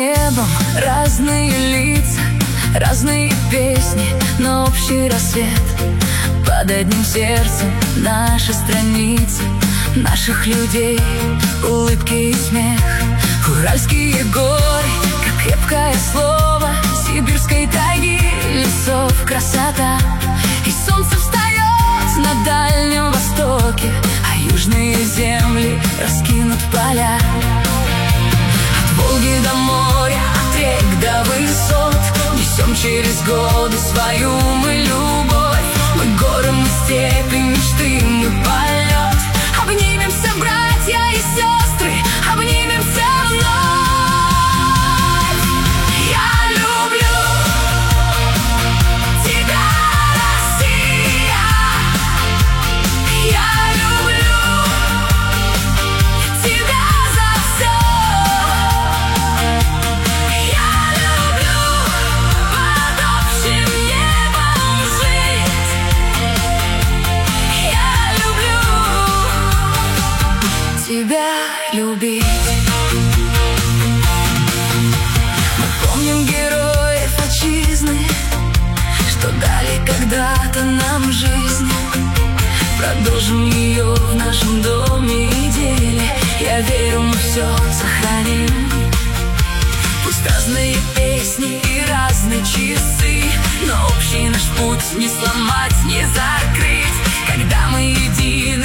небом разные лица, разные песни, но общий рассвет. Под одним сердцем наши страницы, наших людей, улыбки и смех. Уральские горы, как крепкое слово сибирской тайги, лесов красота. И солнце встает на Дальнем Востоке, а южные земли раскинут поля. От Волги до моря, от рек до высот несем через годы свою мы любовь. Мы горы, мы степи, мечты, мы полет. Обнимемся, братья и сестры, обнимемся вновь. Я люблю тебя, Россия. Я люблю тебя за все. Я люблю под общим небом жить. Я люблю тебя любить. Мы помним героев отчизны, что дали когда-то нам жизнь. Продолжим ее в нашем доме и деле. Я верю, мы все сохраним. Пусть разные песни и разные часы, но общий наш путь не сломать, не закрыть. Когда мы едины